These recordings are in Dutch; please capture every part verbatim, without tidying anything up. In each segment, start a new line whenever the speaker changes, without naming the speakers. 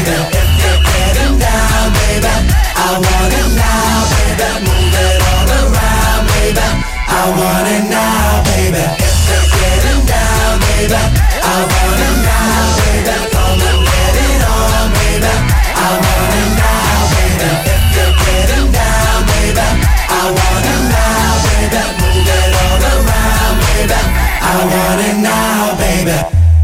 baby. If you're getting down, baby, I want it now, baby. Move it all around, baby. I want it now, baby. If you're getting down, baby, I want it now, baby. Come and get it on, baby. I want it now, baby. If you're getting down, baby, I want it now, baby. Move it all around, baby. I want it now, baby.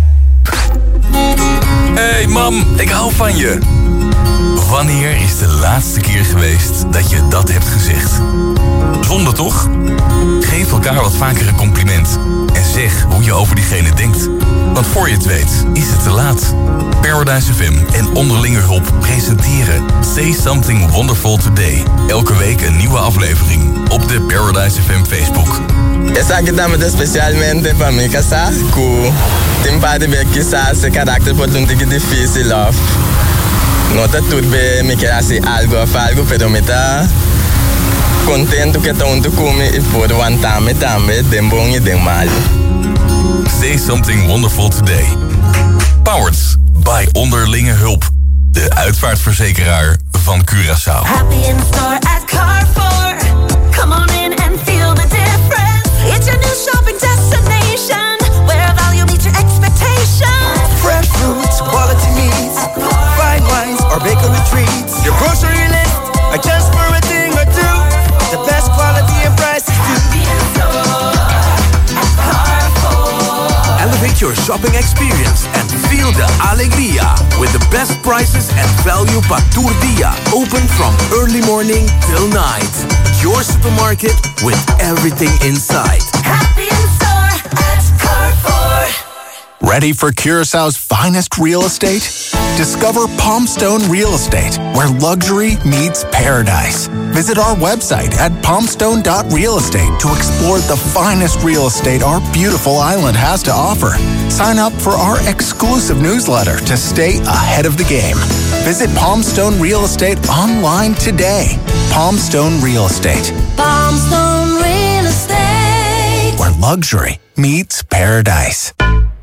Hey mam, ik hou van je. Wanneer is de laatste keer geweest dat je dat hebt gezegd? Zonde toch? Geef elkaar wat vaker een compliment. En zeg hoe je over diegene denkt. Want voor je het weet, is het te laat. Paradise F M en Onderlinge Hulp presenteren Say Something Wonderful Today. Elke week een nieuwe aflevering op de Paradise F M Facebook.
Essa aqui tá muito especialmente pra mim, que sa cool. Tem parte ver que sa se carácter pode um tique difícil, love. Nota tudo bem, me quer assim algo of algo, pero me tá contento que tá onde come e pode aguentar me também, dem bom e dem mal.
Say Something Wonderful Today. Powered by Onderlinge Hulp. De uitvaartverzekeraar van Curaçao.
Happy in store at Carrefour. Come on in and feel the difference. It's your new shopping destination, where value meets your expectations.
Fresh fruits, quality meats, fine wines or bakery treats. Your grocery list, adjust for a thing or two. The best quality and prices too.
Happy in store at Carrefour.
Elevate your shopping experience and feel the alegría with the best prices and value pa tour dia. Open from early morning till night. Your supermarket with everything inside.
Happy in store at Carrefour.
Ready for Curaçao's finest real estate? Discover Palmstone Real Estate, where luxury meets paradise. Visit our website at palmstone dot real estate to explore the finest real estate our beautiful island has to offer. Sign up for our exclusive newsletter to stay ahead of the game. Visit Palmstone Real Estate online today. Palmstone Real Estate.
Palmstone Real Estate.
Where luxury meets paradise.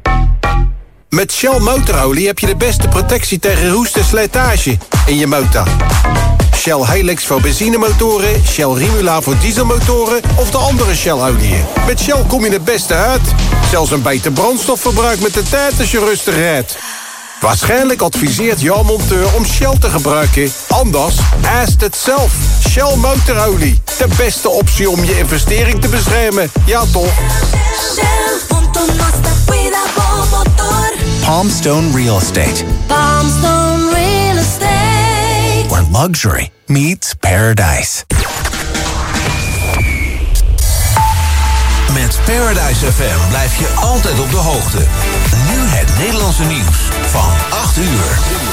Met Shell motorolie heb je de beste protectie tegen roest en slijtage in je motor. Shell Helix voor benzinemotoren, Shell Rimula voor dieselmotoren of de andere Shell-oliën. Met Shell kom je het beste uit. Zelfs een beter brandstofverbruik met de tijd als je rustig rijdt. Waarschijnlijk adviseert jouw monteur om Shell te gebruiken. Anders, ask het zelf. Shell motorolie. De beste optie om je investering te beschermen. Ja toch?
Palmstone Real Estate.
Palmstone Real Estate.
Where luxury meets paradise.
Met Paradise F M blijf je altijd op de hoogte. Nu het Nederlandse nieuws van acht uur.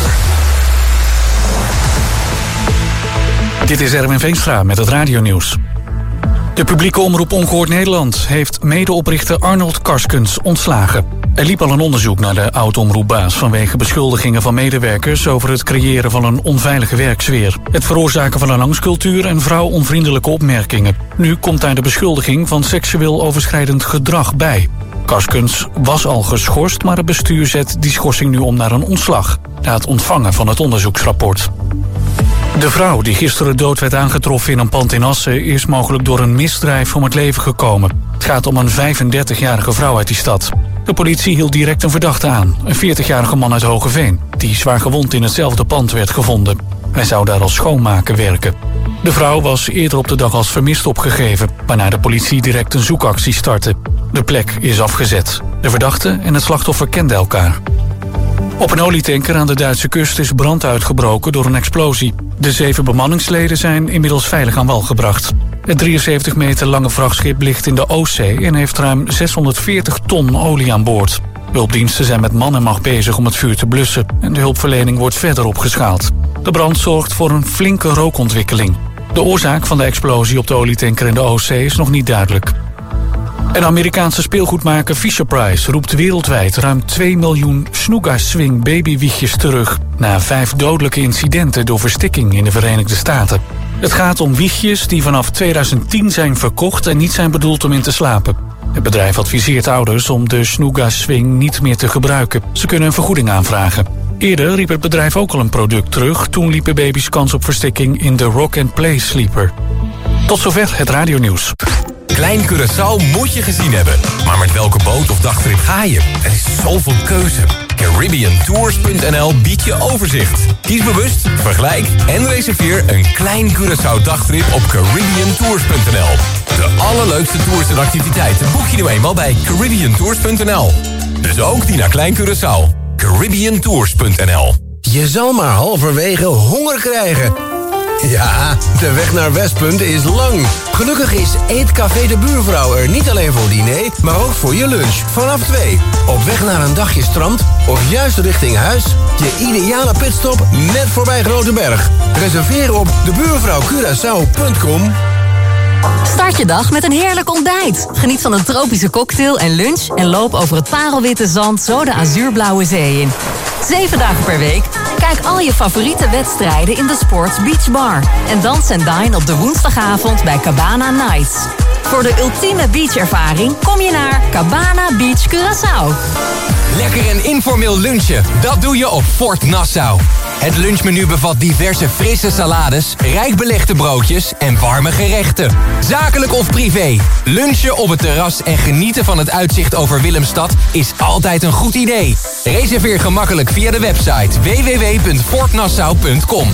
Dit is Erwin Veenstra met het radionieuws. De publieke omroep Ongehoord Nederland heeft medeoprichter Arnold Karskens ontslagen. Er liep al een onderzoek naar de oud-omroepbaas vanwege beschuldigingen van medewerkers over het creëren van een onveilige werksfeer. Het veroorzaken van een angstcultuur en vrouwonvriendelijke opmerkingen. Nu komt daar de beschuldiging van seksueel overschrijdend gedrag bij. Karskens was al geschorst, maar het bestuur zet die schorsing nu om naar een ontslag. Na het ontvangen van het onderzoeksrapport. De vrouw die gisteren dood werd aangetroffen in een pand in Assen is mogelijk door een misdrijf om het leven gekomen. Het gaat om een vijfendertigjarige vrouw uit die stad. De politie hield direct een verdachte aan, een veertigjarige man uit Hogeveen, die zwaar gewond in hetzelfde pand werd gevonden. Hij zou daar als schoonmaker werken. De vrouw was eerder op de dag als vermist opgegeven, waarna de politie direct een zoekactie startte. De plek is afgezet. De verdachte en het slachtoffer kenden elkaar. Op een olietanker aan de Duitse kust is brand uitgebroken door een explosie. De zeven bemanningsleden zijn inmiddels veilig aan wal gebracht. Het drieënzeventig meter lange vrachtschip ligt in de Oostzee en heeft ruim zeshonderdveertig ton olie aan boord. Hulpdiensten zijn met man en macht bezig om het vuur te blussen en de hulpverlening wordt verder opgeschaald. De brand zorgt voor een flinke rookontwikkeling. De oorzaak van de explosie op de olietanker in de Oostzee is nog niet duidelijk. En Amerikaanse speelgoedmaker Fisher-Price roept wereldwijd ruim twee miljoen Snooga-swing babywiegjes terug na vijf dodelijke incidenten door verstikking in de Verenigde Staten. Het gaat om wiegjes die vanaf tweeduizend tien zijn verkocht en niet zijn bedoeld om in te slapen. Het bedrijf adviseert ouders om de Snooga-swing niet meer te gebruiken. Ze kunnen een vergoeding aanvragen. Eerder riep het bedrijf ook al een product terug. Toen liepen baby's kans op verstikking in de Rock and Play Sleeper. Tot zover het radionieuws.
Klein Curaçao moet je gezien hebben. Maar met welke boot of dagtrip ga je? Er is zoveel keuze. Caribbean Tours punt n l biedt je overzicht. Kies bewust, vergelijk en reserveer een Klein Curaçao dagtrip op Caribbean Tours punt n l. De allerleukste tours en activiteiten boek je nu eenmaal bij Caribbean Tours punt n l. Dus ook die naar Klein Curaçao. Caribbean Tours punt n l.
Je zal maar halverwege honger krijgen. Ja, de weg naar Westpunt is lang. Gelukkig is Eetcafé de Buurvrouw er niet alleen voor diner, maar ook voor je lunch. Vanaf twee. Op weg naar een dagje strand of juist richting huis. Je ideale pitstop net voorbij Groteberg. Reserveer op de buurvrouw curaçao punt com.
Start je dag met een heerlijk ontbijt. Geniet van een tropische cocktail en lunch en loop over het parelwitte zand zo de azuurblauwe zee in. Zeven dagen per week. Kijk al je favoriete wedstrijden in de Sports Beach Bar. En dans en dine op de woensdagavond bij Cabana Nights. Voor de ultieme beachervaring kom je naar Cabana Beach Curaçao.
Lekker en informeel lunchen, dat doe je op Fort Nassau. Het lunchmenu bevat diverse frisse salades, rijk belegde broodjes en warme gerechten. Zakelijk of privé, lunchen op het terras en genieten van het uitzicht over Willemstad is altijd een goed idee. Reserveer gemakkelijk via de website w w w punt fort nassau punt com.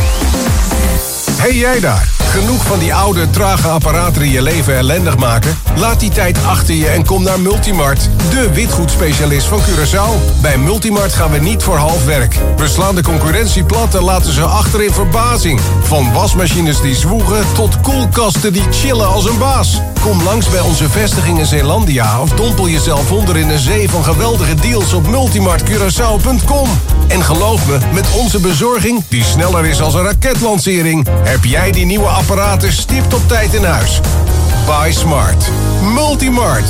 Hey jij daar, genoeg van die oude, trage apparaten die je leven ellendig maken? Laat die tijd achter je en kom naar Multimart, de witgoedspecialist van Curaçao. Bij Multimart gaan we niet voor half werk. We slaan de concurrentie plat en laten ze achter in verbazing. Van wasmachines die zwoegen tot koelkasten die chillen als een baas. Kom langs bij onze vestiging in Zeelandia of dompel jezelf onder in een zee van geweldige deals op multimart curaçao punt com. En geloof me, met onze bezorging, die sneller is als een raketlancering, heb jij die nieuwe apparaten stipt op tijd in huis. Buy smart. Multimart.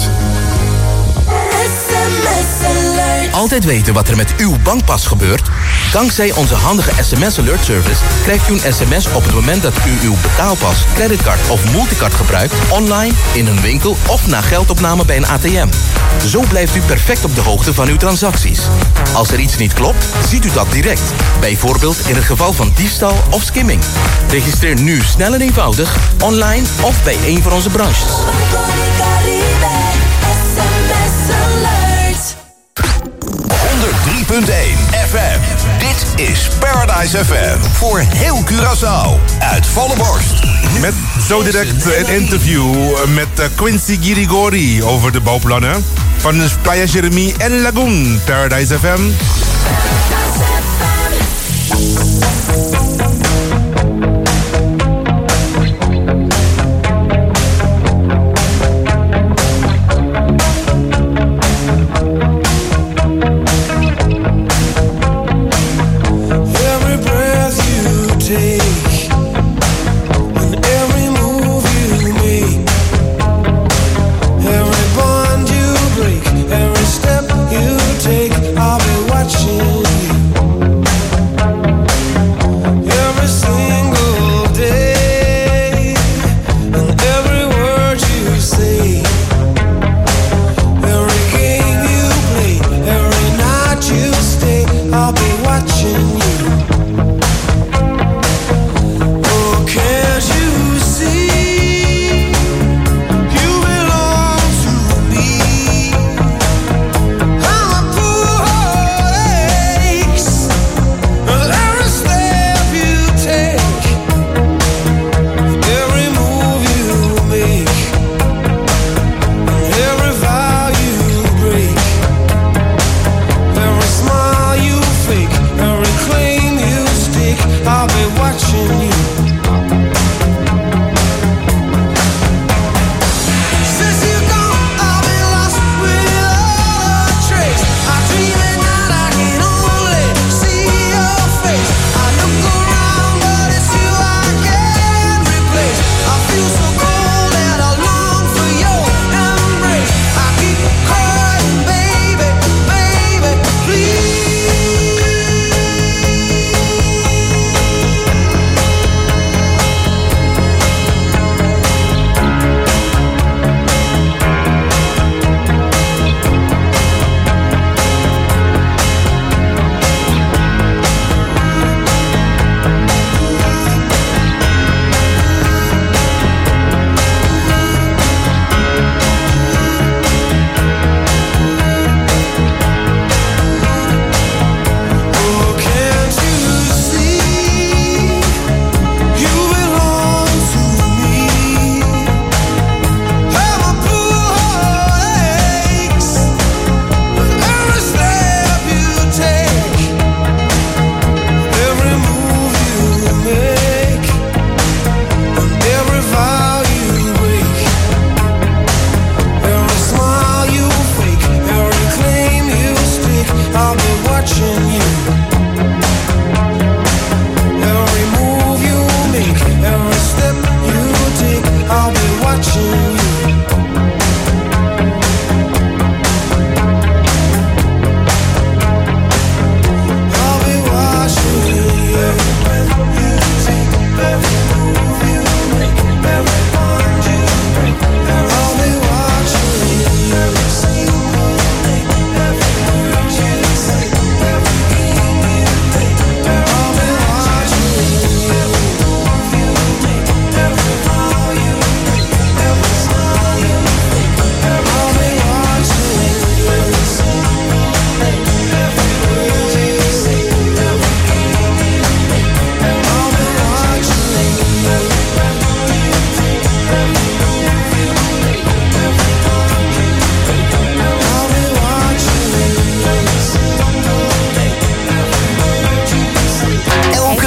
Altijd weten wat er met uw bankpas gebeurt? Dankzij onze handige sms alert service krijgt u een sms op het moment dat u uw betaalpas, creditcard of multicard gebruikt, online, in een winkel of na geldopname bij een A T M. Zo blijft u perfect op de hoogte van uw transacties. Als er iets niet klopt, ziet u dat direct. Bijvoorbeeld in het geval van diefstal of skimming. Registreer nu snel en eenvoudig, online of bij een van onze branches.
honderd drie punt één F M. Dit is Paradise F M. Voor heel Curaçao. Uit volle borst.
Met zo direct een interview met Quincy Girigori over de bouwplannen van Playa Jeremy en Lagoon. Paradise F M.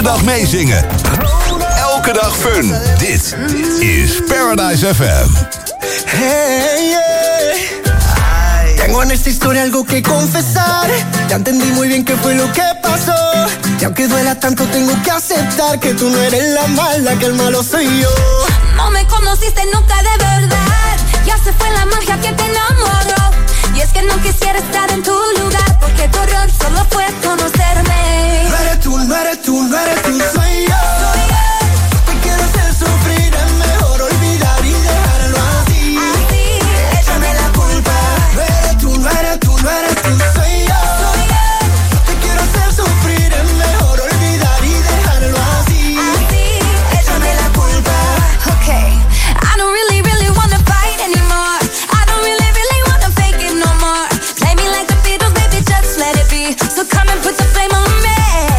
dag meezingen. Elke dag fun. Dit is Paradise F M.
Hey, yeah. Tengo en esta historia algo que confesar. Ya entendí muy bien qué fue lo que pasó. Y aunque duela tanto tengo que aceptar que tú no eres la mala, que el malo soy yo.
No me conociste nunca de verdad. Ya se fue la magia que te enamoró. Y es que no quisiera estar en tu lugar, porque tu error solo fue conocerme.
No eres tú, no eres tú, no eres tú, soy yo. Soy yo. Te quiero hacer sufrir, es mejor olvidar y dejarlo así.
Así,
échame la culpa. No eres tú, no eres tú, no eres tú, soy yo.
Soy yo.
Te quiero hacer sufrir, es mejor olvidar y dejarlo así.
Así,
échame la culpa.
Okay, I don't really, really wanna fight anymore. I don't really, really wanna fake it no more. Play me like the Beatles, baby, just let it be. So come and put the flame on me,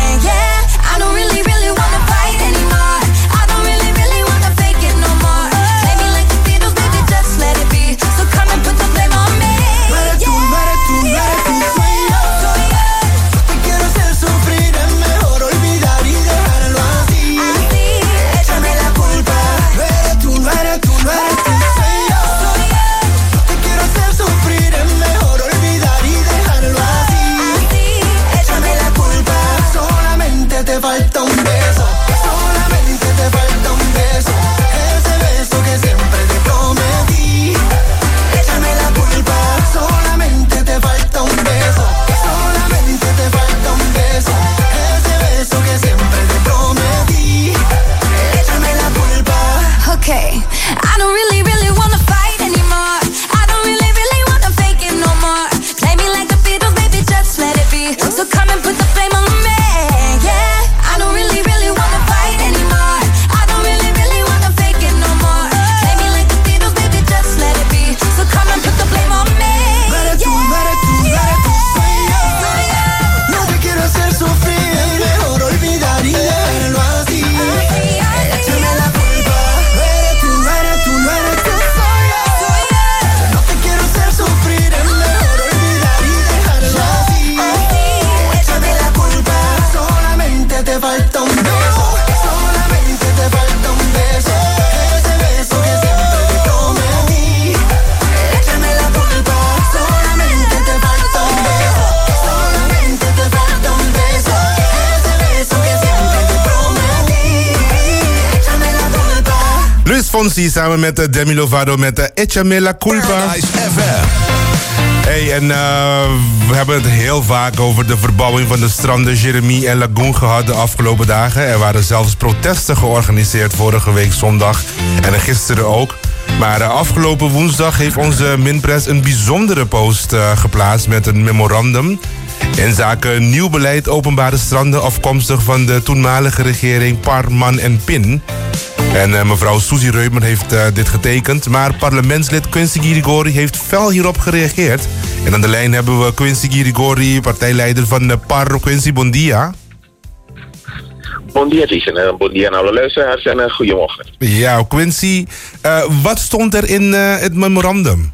yeah. I don't really, really wanna fight anymore. I don't really, really wanna fake it no more. Play me like the Beatles, baby, just let it be. So come and put the flame on me,
No eres tú, no eres tú, no eres tú, soy yo.
Soy yo.
Te quiero hacer sufrir, es mejor olvidar y dejarlo así.
Así,
échame la culpa. No eres tú, no eres tú, no eres tú, soy yo.
soy yo.
Te quiero hacer sufrir, es mejor olvidar y dejarlo así.
Así,
Échame la culpa. Solamente te falta un beso. Solamente te falta un beso. Ese beso que siempre te prometí. Échame la culpa. Solamente te falta un beso. Solamente te falta un beso. Ese beso que siempre te prometí. Échame la culpa.
Okay, I don't really, really wanna fight anymore. I don't really, really wanna fake it no more. Play me like the Beatles, baby, just let it be. So come and put the flame on me, yeah. I don't really, really wanna fight anymore. I don't really, really wanna fake it no more. Play me like the Beatles, baby, just let it be. So come and put the flame on me,
No eres tú, no eres tú, no eres tú, soy yo. No te quiero hacer sufrir, es mejor olvidar y dejarlo así. Échame la culpa. No eres tú, no eres tú, no eres tú, soy yo. No te quiero hacer sufrir, es mejor olvidar y dejarlo así. Échame la culpa. Solamente te falta un beso. Solamente te falta un beso. Ese beso que siempre te prometí. Échame la culpa. Solamente te falta un beso. Solamente te falta un beso. Ese beso que siempre te prometí. Échame la culpa.
Luis Fonsi samen met uh, Demi Lovato met uh, Échame la culpa.
Paradise F M.
Hey, en uh, we hebben het heel vaak over de verbouwing van de stranden Jeremie en Lagoon gehad de afgelopen dagen. Er waren zelfs protesten georganiseerd vorige week zondag en gisteren ook. Maar uh, afgelopen woensdag heeft onze Minpress een bijzondere post uh, geplaatst met een memorandum in zaken nieuw beleid openbare stranden afkomstig van de toenmalige regering Par, Man en Pin. En uh, mevrouw Suzy Reumer heeft uh, dit getekend, maar parlementslid Quincy Girigori heeft fel hierop gereageerd. En aan de lijn hebben we Quincy Girigori, partijleider van de Par. Quincy, bon dia.
Bon dia, Jason. Uh, bon dia aan alle luisteraars en uh, goedemorgen.
Ja, Quincy, uh, wat stond er in uh, het memorandum?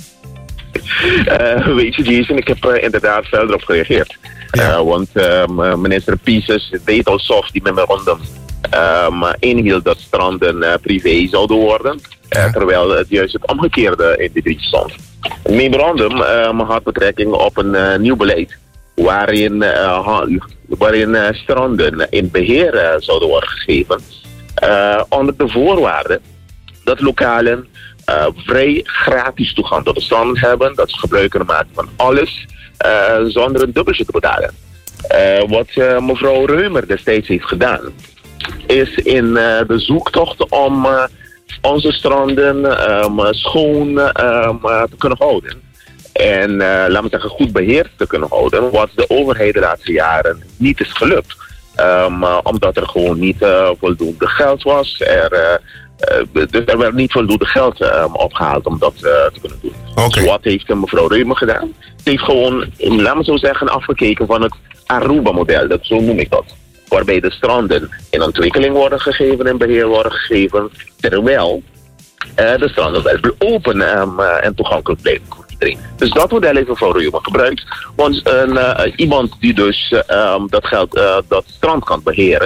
Uh, weet je, Jason, ik heb uh, inderdaad fel erop gereageerd.
Ja.
Uh, want uh, minister Pieces deed al soft die memorandum um, inhield dat stranden uh, privé zouden worden. Uh,
Ja.
Terwijl het juist het omgekeerde in de brief stond. Het memorandum um, had betrekking op een uh, nieuw beleid. Waarin, uh, ha- waarin uh, stranden in beheer uh, zouden worden gegeven. Uh, onder de voorwaarde dat lokalen uh, vrij gratis toegang tot de strand hebben. Dat ze gebruik kunnen maken van alles uh, zonder een dubbeltje te betalen. Uh, wat uh, mevrouw Reumer destijds heeft gedaan, is in uh, de zoektocht om uh, onze stranden um, schoon um, uh, te kunnen houden. En uh, laten we zeggen goed beheerd te kunnen houden, wat de overheid de laatste jaren niet is gelukt. Um, uh, omdat er gewoon niet uh, voldoende geld was. Er, uh, uh, dus er werd niet voldoende geld um, opgehaald om dat uh, te kunnen doen.
Oké.
Dus wat heeft uh, mevrouw Reumer gedaan? Ze heeft gewoon, laten we zo zeggen, afgekeken van het Aruba-model. Dat, zo noem ik dat. Waarbij de stranden in ontwikkeling worden gegeven en beheer worden gegeven. Terwijl uh, de stranden wel open um, uh, en toegankelijk blijven voor iedereen. Dus dat model heeft mevrouw Reumer gebruikt. Want uh, uh, iemand die dus uh, um, dat, geld, uh, dat strand kan beheren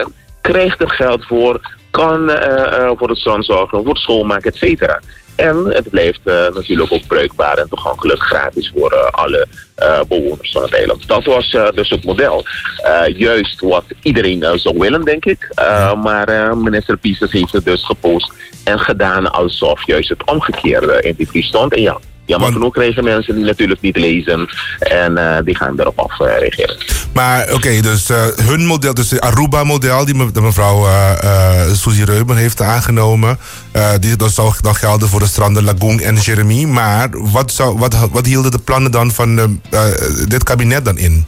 krijgt er geld voor, kan uh, uh, voor het strand zorgen, voor het schoonmaken, et cetera. En het blijft uh, natuurlijk ook bruikbaar en toegankelijk gratis voor uh, alle uh, bewoners van het eiland. Dat was uh, dus het model. Uh, juist wat iedereen uh, zou willen, denk ik. Uh, maar uh, minister Pieters heeft het dus gepost en gedaan alsof juist het omgekeerde in die brief stond. En ja, jammer genoeg krijgen mensen die natuurlijk niet lezen en uh, die gaan erop af uh, reageren.
Maar oké, okay, dus uh, hun model, dus de Aruba-model die me, de mevrouw uh, uh, Suzy Reuben heeft aangenomen, uh, die, dat zou dan gelden voor de stranden Lagoon en Jeremie. Maar wat, zou, wat, wat hielden de plannen dan van uh, uh, dit kabinet dan in?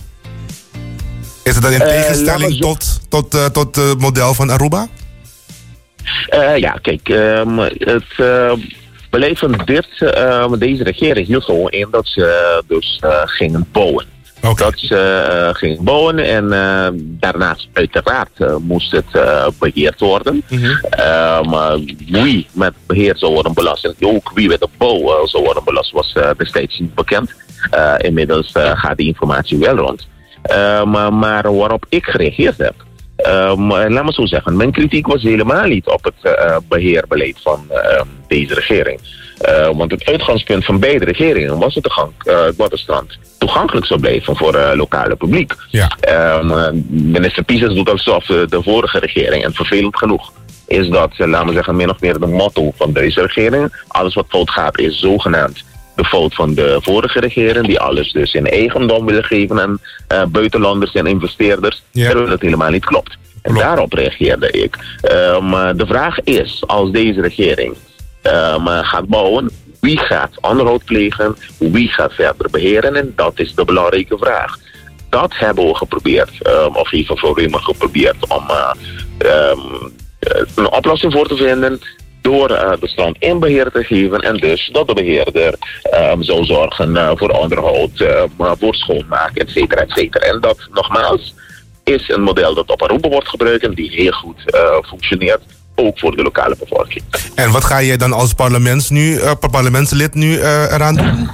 Is het dan in uh, tegenstelling zo... tot, tot, uh, tot het model van Aruba?
Uh, ja, kijk, um, het... Uh, beleid van dit, uh, deze regering hield gewoon in dat ze uh, dus uh, gingen bouwen. Okay. Dat ze uh, gingen bouwen en uh, daarnaast uiteraard uh, moest het uh, beheerd worden. Mm-hmm. uh, maar wie met beheer zou worden belast en ook wie met de bouw uh, zou worden belast was uh, destijds niet bekend. Uh, inmiddels uh, gaat die informatie wel rond. Uh, maar, maar waarop ik gereageerd heb. Um, laat me zo zeggen, mijn kritiek was helemaal niet op het uh, beheerbeleid van uh, deze regering. Uh, want het uitgangspunt van beide regeringen was het de gang, uh, het Waterstrand toegankelijk zou blijven voor het uh, lokale publiek. Ja. Um, uh, minister Pieters doet alsof de, de vorige regering, en vervelend genoeg, is dat, uh, laten we zeggen, min of meer de motto van deze regering. Alles wat fout gaat is zogenaamd de fout van de vorige regering, die alles dus in eigendom willen geven aan uh, buitenlanders en investeerders, ja. terwijl het helemaal niet klopt. En klopt. Daarop reageerde ik. Um, de vraag is, als deze regering um, gaat bouwen, wie gaat onderhoud plegen, wie gaat verder beheren, en dat is de belangrijke vraag. Dat hebben we geprobeerd, um, of even mevrouw Reumer geprobeerd, om uh, um, een oplossing voor te vinden, door uh, de strand in beheer te geven en dus dat de beheerder um, zou zorgen uh, voor onderhoud, uh, voor schoonmaken, et cetera, et cetera. En dat, nogmaals, is een model dat op Aruba wordt gebruikt en die heel goed uh, functioneert, ook voor de lokale bevolking.
En wat ga je dan als parlements nu, uh, parlementslid nu uh, eraan doen?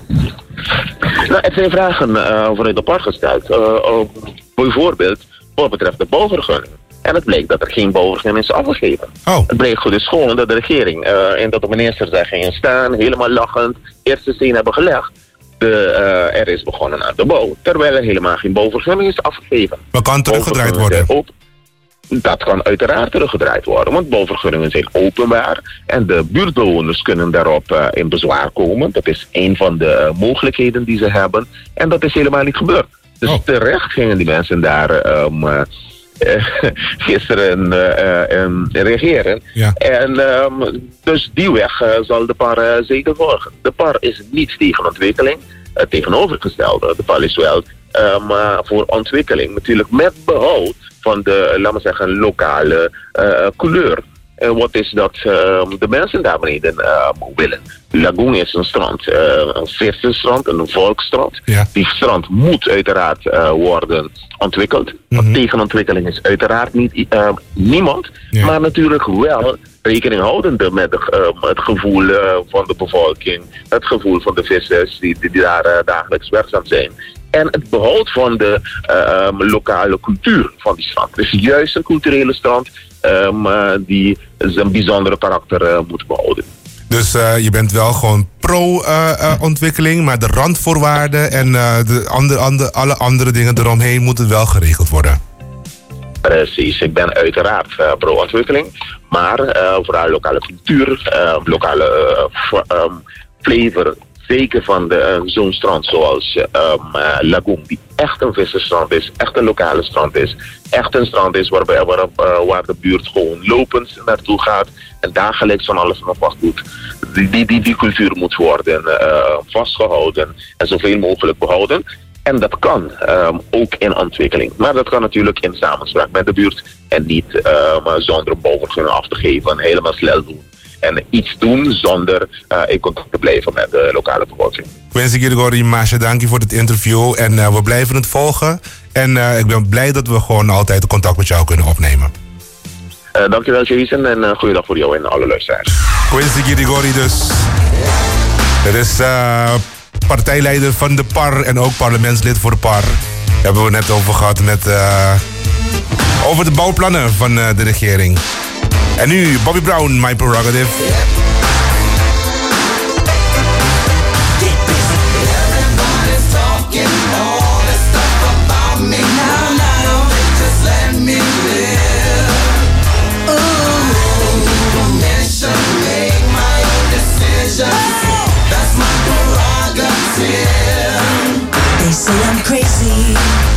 Nou, het zijn vragen uh, vanuit de park gesteld. Uh, uh, bijvoorbeeld, wat betreft de bouwvergunning. En het bleek dat er geen bouwvergunning is afgegeven. Oh. Het bleek goed dus gewoon dat de regering uh, en dat de minister daar gingen staan, helemaal lachend, eerste steen hebben gelegd. De, uh, er is begonnen aan de bouw, terwijl er helemaal geen bouwvergunning is afgegeven.
Maar kan teruggedraaid worden?
Op, dat kan uiteraard teruggedraaid worden, want bouwvergunningen zijn openbaar en de buurtbewoners kunnen daarop uh, in bezwaar komen. Dat is een van de uh, mogelijkheden die ze hebben en dat is helemaal niet gebeurd. Dus oh. terecht gingen die mensen daar um, uh, Uh, gisteren uh, uh, reageren. Ja. En um, dus die weg uh, zal de P A R uh, zeker volgen. De P A R is niet tegen ontwikkeling. Uh, tegenovergestelde. De P A R is wel um, uh, voor ontwikkeling. Natuurlijk met behoud van de, laten we zeggen, lokale uh, kleur. En wat is dat uh, de mensen daar beneden uh, willen. Lagoon is een strand, uh, een vissersstrand, een volksstrand. Ja. Die strand moet uiteraard uh, worden ontwikkeld. Mm-hmm. Want tegen ontwikkeling is uiteraard niet uh, niemand. Ja. Maar natuurlijk wel rekening houdende met de, uh, het gevoel uh, van de bevolking. Het gevoel van de vissers die, die daar uh, dagelijks werkzaam zijn. En het behoud van de uh, um, lokale cultuur van die strand. Dus juist een culturele strand um, uh, die zijn bijzondere karakter uh, moet behouden.
Dus uh, je bent wel gewoon pro-ontwikkeling, uh, uh, maar de randvoorwaarden en uh, de andere, andere, alle andere dingen eromheen moeten wel geregeld worden.
Precies, ik ben uiteraard uh, pro-ontwikkeling, maar uh, vooral lokale cultuur, uh, lokale uh, um, flavor, zeker van de, uh, zo'n strand zoals uh, um, uh, Lagoon, die echt een vissersstrand is, echt een lokale strand is, echt een strand is waarbij, waar, uh, waar de buurt gewoon lopend naartoe gaat en dagelijks van alles nog wat doet. Die, die, die, die cultuur moet worden uh, vastgehouden en zoveel mogelijk behouden. En dat kan um, ook in ontwikkeling. Maar dat kan natuurlijk in samenspraak met de buurt en niet um, zonder een bouwvergunning af te geven en helemaal snel doen. En iets doen zonder uh, in contact te blijven met de lokale bevolking.
Quincy Girigori, Masha, dank je voor dit interview. En uh, we blijven het volgen. En uh, ik ben blij dat we gewoon altijd contact met jou kunnen opnemen.
Uh, dankjewel, Jason. En uh, goeiedag voor jou en alle luisteraars.
Quincy Girigori dus. Dat is uh, partijleider van de P A R en ook parlementslid voor de P A R. Daar hebben we net over gehad met... Uh, over de bouwplannen van uh, de regering. En nu Bobby Brown, My Prerogative.
They say I'm crazy,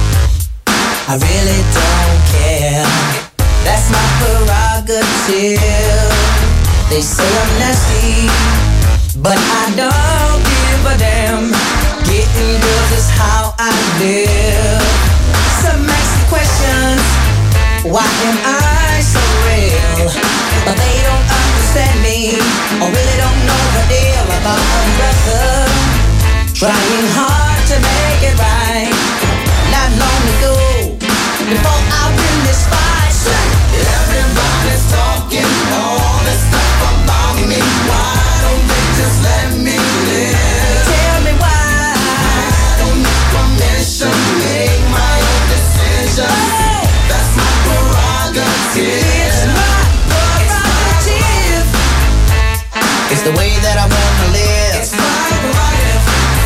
I really don't care. That's my prerogative. They say I'm nasty, but I don't give a damn. Getting girls is how I live. Some ask me questions, why am I so real? But they don't understand me, or really don't know the deal about a brother trying hard to make it right. Not long ago, before I win this fight, everybody's talking all this stuff about me. Why don't they just let me live? Tell me why I don't need permission to make my own decision. Oh, that's my prerogative. It's my prerogative. It's the way that I wanna live. It's my prerogative.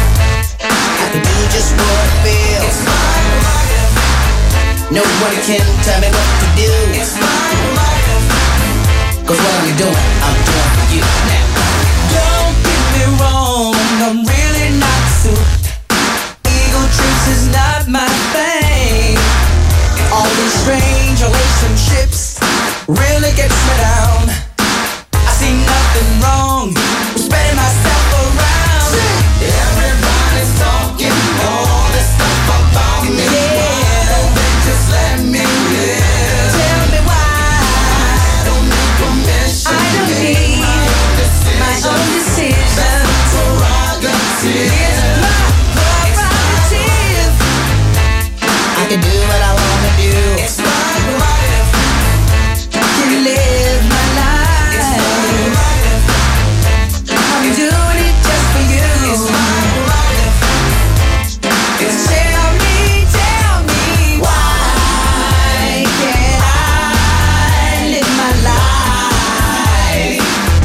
I can do just what I feel. It's my prerogative. No one can tell me what to do. It's my prerogative. Cause what I'm doing, I'm doing for you now. Don't get me wrong, I'm really not suited. Ego trips is not my thing. All these strange relationships really gets me down. I see nothing wrong with spreading myself around. Everybody's talking all this stuff about me. Yeah. Why don't they just let me live? Tell me why I don't need permission. I don't need my own decision. My own decision. That's my prerogative. It's my prerogative. I can do what I wanna do. It's my prerogative. Can live my life. It's my prerogative. I'm doing it just for you. It's my prerogative. It's tell me, tell me why can't I live my life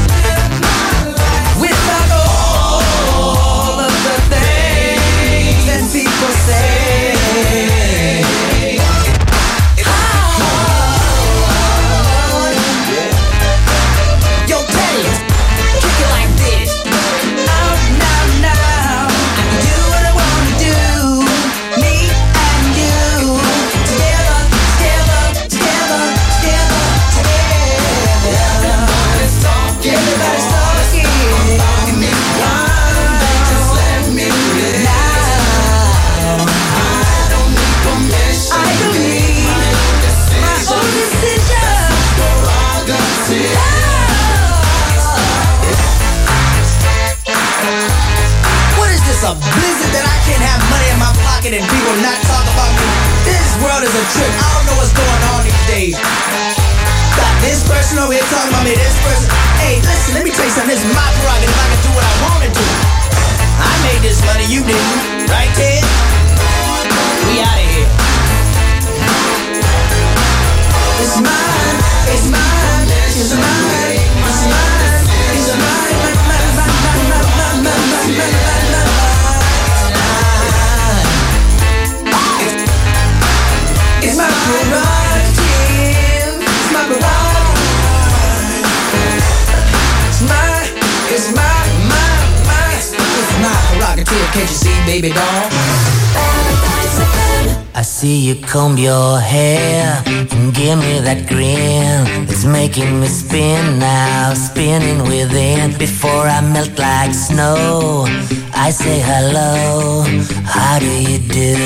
without all of the things that people say? Yo, Teddy, kick it like this. Now, now, now, I can do what I wanna do. Me and you, together, together, together, together, together. Everybody's talking, everybody's talking about me. Why don't they just let me live? Now, I don't need permission. I don't need my own decision. Prerogative. What is this, a blizzard that I can't have money in my pocket and people not talk about me? This world is a trip. I don't know what's going on these days. Got this person over here talking about me, this person. Hey, listen, let me tell you something. This is my prerogative. I can do what I want to do. I made this money, you didn't. Right, Ted? We out of here. It's mine, it's mine, it's mine, it's mine, it's mine, it's mine, mine, mine, mine, mine, mine, mine, mine, mine, mine. It's my prerogative, it's my prerogative. It's my, it's my, my, my, it's my prerogative. Can't you see, baby doll? I see you comb your hair and give me that grin. It's making me spin now, spinning within. Before I melt like snow, I say hello, how do you do?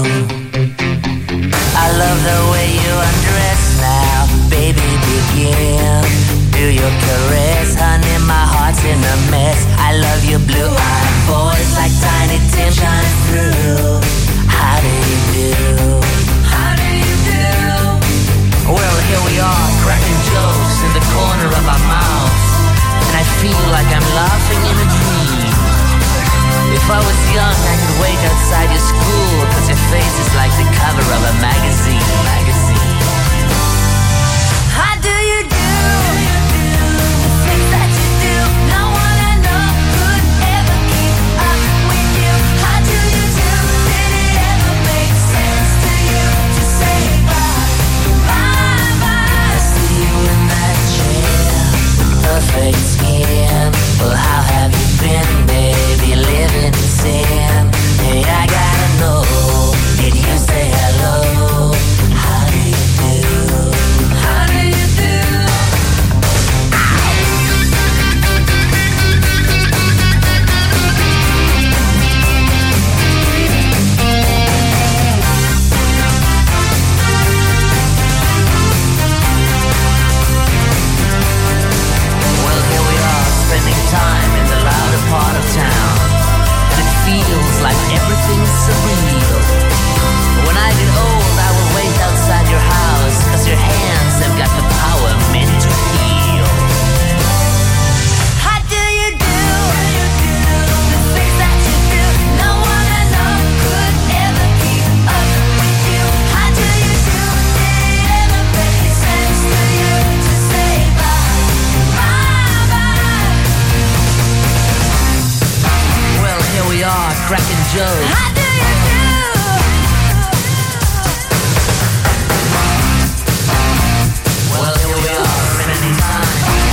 I love the way you undress now, baby begin. Do your caress, honey, my heart's in a mess. I love your blue-eyed voice like Tiny Tim shining through. How do you do? How do you do? Well, here we are, cracking jokes in the corner of our mouths, and I feel like I'm laughing in a dream. If I was young, I could wait outside your school, cause your face is like the cover of a magazine. magazine.
How do you
Well, here we are in any time.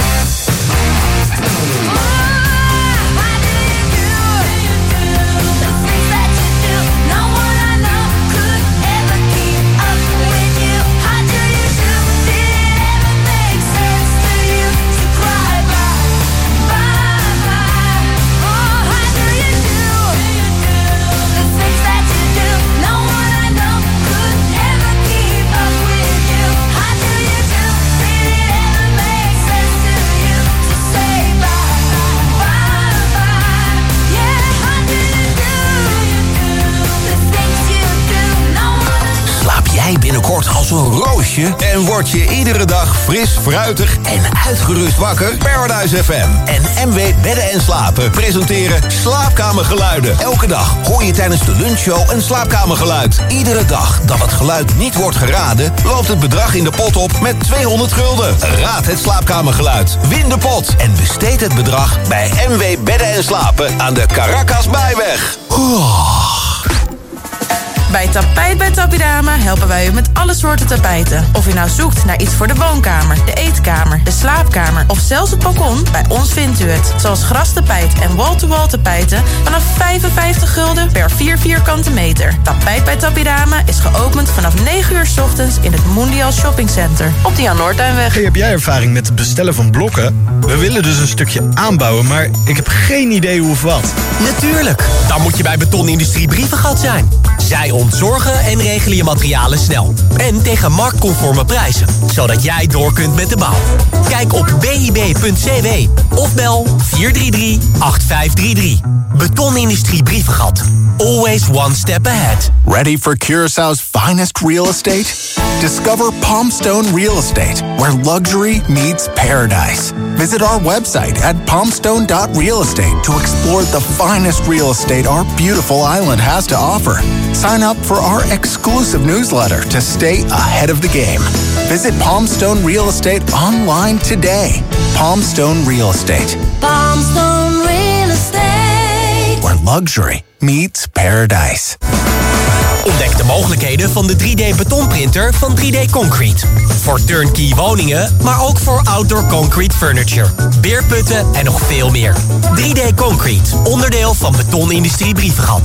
Binnenkort als een roosje en word je iedere dag fris, fruitig en uitgerust wakker? Paradise F M en M W Bedden en Slapen presenteren Slaapkamergeluiden. Elke dag hoor je tijdens de lunchshow een slaapkamergeluid. Iedere dag dat het geluid niet wordt geraden, loopt het bedrag in de pot op met tweehonderd gulden. Raad het slaapkamergeluid, win de pot en besteed het bedrag bij M W Bedden en Slapen aan de Caracas Bijweg. Oh.
Bij Tapijt bij Tapirama helpen wij u met alle soorten tapijten. Of u nou zoekt naar iets voor de woonkamer, de eetkamer, de slaapkamer of zelfs het balkon, bij ons vindt u het. Zoals grastapijt en wall-to-wall tapijten vanaf vijfenvijftig gulden per vier vierkante meter. Tapijt bij Tapirama is geopend vanaf negen uur 's ochtends in het Mondial Shopping Center op de Jan Noordtuinweg.
Hey, heb jij ervaring met het bestellen van blokken? We willen dus een stukje aanbouwen, maar ik heb geen idee hoe of wat.
Natuurlijk, dan moet je bij Betonindustrie Brievengat zijn. Zij ontzorgen en regelen je materialen snel. En tegen marktconforme prijzen. Zodat jij door kunt met de bouw. Kijk op b i b punt c w of bel vier drie drie acht vijf drie drie. Betonindustrie Brievengat. Always one step ahead.
Ready for Curaçao's finest real estate? Discover Palmstone Real Estate, where luxury meets paradise. Visit our website at palmstone dot real estate to explore the finest real estate our beautiful island has to offer. Sign up for our exclusive newsletter to stay ahead of the game. Visit Palmstone Real Estate online today. Palmstone Real Estate,
Palmstone Real Estate.
where luxury meets paradise.
Ontdek de mogelijkheden van de drie D betonprinter van drie D Concrete. Voor turnkey woningen, maar ook voor outdoor concrete furniture, beerputten en nog veel meer. drie D Concrete, onderdeel van Betonindustrie Brievengat.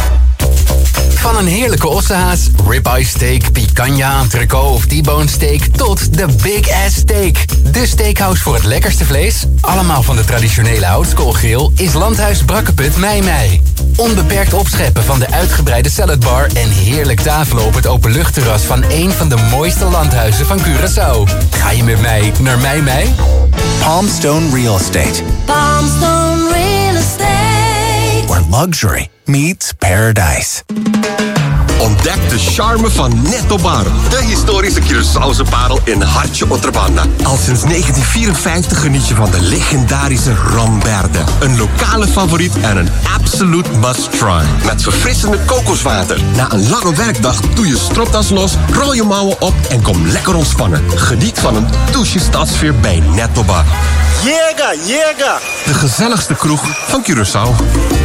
Van een heerlijke ossehaas, ribeye steak, picanha, entrecote of T-bone steak tot de Big Ass Steak. De steakhouse voor het lekkerste vlees, allemaal van de traditionele houtskoolgrill, is Landhuis Brakkeput Mei Mei. Onbeperkt opscheppen van de uitgebreide saladbar en heerlijk tafelen op het openluchtterras van een van de mooiste landhuizen van Curaçao. Ga je met mij naar Mei Mei?
Palmstone Real Estate,
Palmstone Real Estate.
where luxury meets paradise.
Ontdek de charme van Netto Bar. De historische Curaçaose parel in Hartje Otrabanda. Al sinds negentien vierenvijftig geniet je van de legendarische Ramberde. Een lokale favoriet en een absolute must-try. Met verfrissende kokoswater. Na een lange werkdag doe je stropdas los, rol je mouwen op en kom lekker ontspannen. Geniet van een douche stadsfeer bij Netto Bar.
Jega, jega!
De gezelligste kroeg van Curaçao.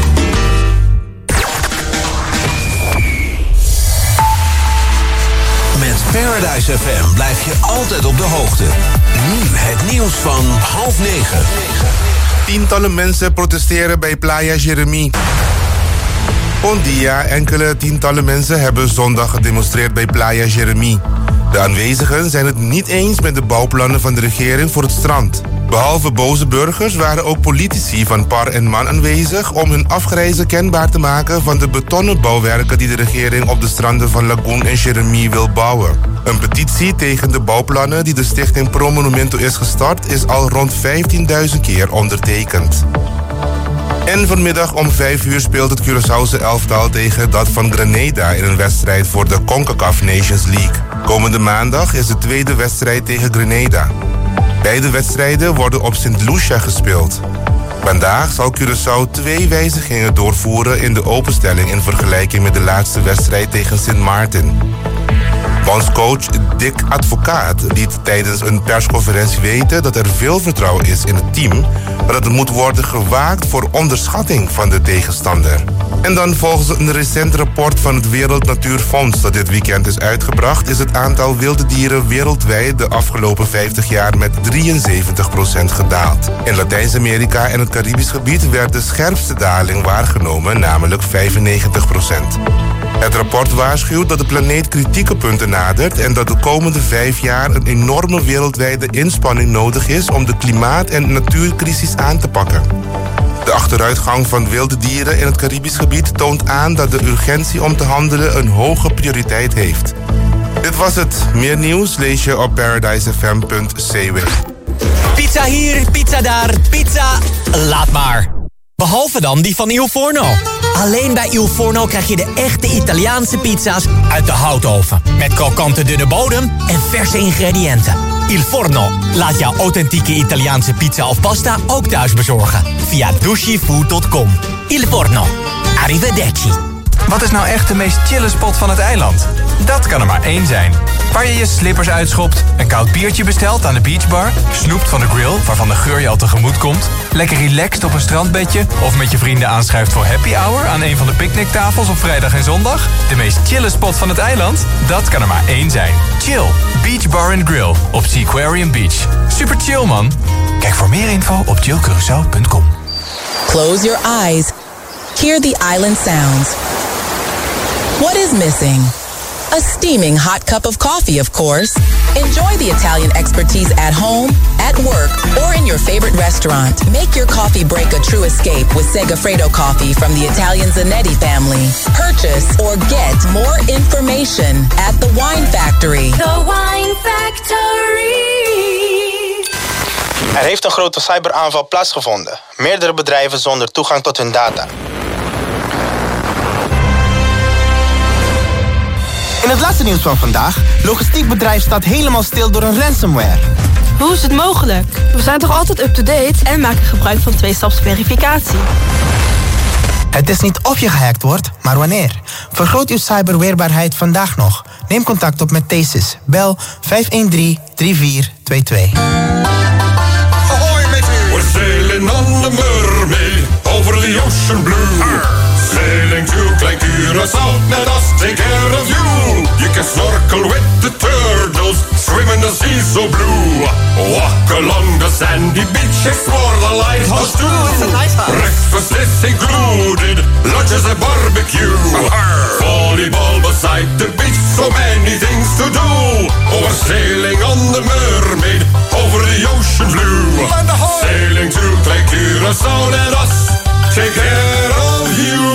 Met Paradise F M blijf je altijd op de hoogte. Nu het nieuws van half negen.
Tientallen mensen protesteren bij Playa Jeremie. Bon dia, enkele tientallen mensen hebben zondag gedemonstreerd bij Playa Jeremie. De aanwezigen zijn het niet eens met de bouwplannen van de regering voor het strand. Behalve boze burgers waren ook politici van Par en Man aanwezig om hun afgrijzen kenbaar te maken van de betonnen bouwwerken die de regering op de stranden van Lagoon en Jeremie wil bouwen. Een petitie tegen de bouwplannen die de stichting Pro Monumento is gestart is al rond vijftienduizend keer ondertekend. En vanmiddag om vijf uur speelt het Curaçaose elftal tegen dat van Grenada in een wedstrijd voor de CONCACAF Nations League. Komende maandag is de tweede wedstrijd tegen Grenada. Beide wedstrijden worden op Sint Lucia gespeeld. Vandaag zal Curaçao twee wijzigingen doorvoeren in de openstelling in vergelijking met de laatste wedstrijd tegen Sint Maarten. Bondscoach Dick Advocaat liet tijdens een persconferentie weten dat er veel vertrouwen is in het team, maar dat er moet worden gewaakt voor onderschatting van de tegenstander. En dan volgens een recent rapport van het Wereld Natuurfonds dat dit weekend is uitgebracht, is het aantal wilde dieren wereldwijd de afgelopen vijftig jaar met drieënzeventig procent gedaald. In Latijns-Amerika en het Caribisch gebied werd de scherpste daling waargenomen, namelijk vijfennegentig procent. Het rapport waarschuwt dat de planeet kritieke punten nadert en dat de komende vijf jaar een enorme wereldwijde inspanning nodig is om de klimaat- en natuurcrisis aan te pakken. De achteruitgang van wilde dieren in het Caribisch gebied toont aan dat de urgentie om te handelen een hoge prioriteit heeft. Dit was het. Meer nieuws lees je op paradise f m punt c w.
Pizza hier, pizza daar, pizza... Laat maar. Behalve dan die van Il Forno. Alleen bij Il Forno krijg je de echte Italiaanse pizza's uit de houtoven. Met krokante dunne bodem en verse ingrediënten. Il Forno laat jouw authentieke Italiaanse pizza of pasta ook thuis bezorgen. Via dushifood punt com. Il Forno. Arrivederci.
Wat is nou echt de meest chille spot van het eiland? Dat kan er maar één zijn. Waar je je slippers uitschopt, een koud biertje bestelt aan de beachbar, snoept van de grill waarvan de geur je al tegemoet komt, lekker relaxed op een strandbedje of met je vrienden aanschuift voor happy hour aan een van de picknicktafels op vrijdag en zondag. De meest chille spot van het eiland? Dat kan er maar één zijn. Chill. Beach Bar and Grill op Seaquarium Beach. Super chill, man. Kijk voor meer info op chill curaçao punt com.
Close your eyes. Hear the island sounds. What is missing? A steaming hot cup of coffee, of course. Enjoy the Italian expertise at home, at work, or in your favorite restaurant. Make your coffee break a true escape with Segafredo coffee from the Italian Zanetti family. Purchase or get more information at The Wine Factory.
The Wine Factory.
Er heeft een grote cyberaanval plaatsgevonden. Meerdere bedrijven zonder toegang tot hun data.
In het laatste nieuws van vandaag. Logistiek bedrijf staat helemaal stil door een ransomware.
Hoe is het mogelijk? We zijn toch altijd up-to-date en maken gebruik van tweestapsverificatie.
Het is niet of je gehackt wordt, maar wanneer. Vergroot uw cyberweerbaarheid vandaag nog. Neem contact op met Thesis. Bel vijf een drie, drie vier twee twee.
Ahoy, matey! We're sailing on the mermaid over the ocean blue. Sailing to Lake Curaçao, let us take care of you. You can snorkel with the turtles, swim in the sea so blue. Walk along the sandy beach, explore the lighthouse too. It's a nice house. Breakfast is included, lunch is a barbecue. Volleyball beside the beach, so many things to do. Oh, we're sailing on the mermaid over the ocean blue. Sailing to Lake Curaçao, let us take care of you.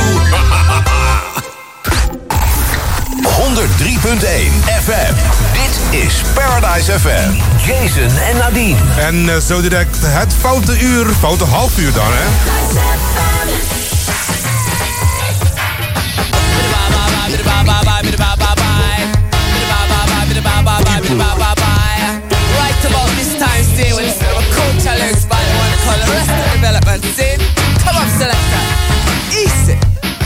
honderd drie punt één F M. Dit is Paradise F M. Jason en Nadine.
En uh, zo direct het foute uur, foute half uur dan, hè?
Right about this time, stay with us. Our coach Alex by the one to call Arrested Development. See? Come on, selector. Easy.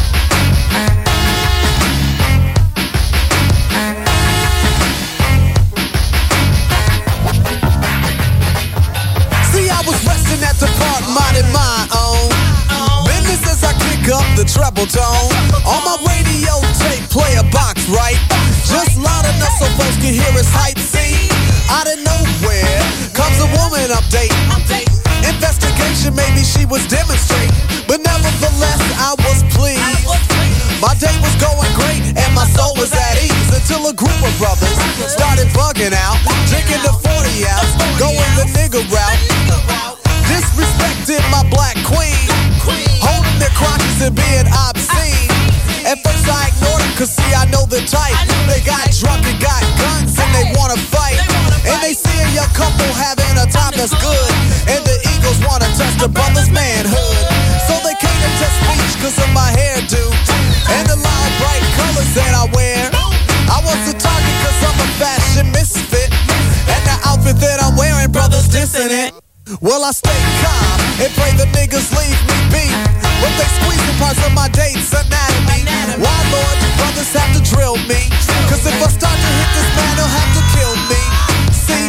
See, I was resting at the park, minding my own business as I kick up the treble tone. On my radio tape, play a box, right? Just loud enough so folks can hear its hype. See, out of nowhere comes a woman update. Investigation, maybe she was demonstrating, but nevertheless I was pleased. My day was going great and my soul was at ease until a group of brothers started bugging out, drinking the forty ounce, going the nigga route. Disrespected my black queen, holding their crotches and being obscene. At first I ignored them, cause see I know the type. They got drunk and got guns and they wanna fight. And they see a young couple having a time that's good, and the Eagles wanna test the brother's manhood. So they came to test speech cause of my hairdo and the loud bright colors that I wear. I was the target cause I'm a fashion misfit, and the outfit that I'm wearing, brothers dissing it. Well, I stay calm and pray the niggas leave me be.
but they squeezing parts of my date's anatomy. Why, Lord, you brothers have to drill me? Cause if I start to hit this man, he'll have to kill me. See,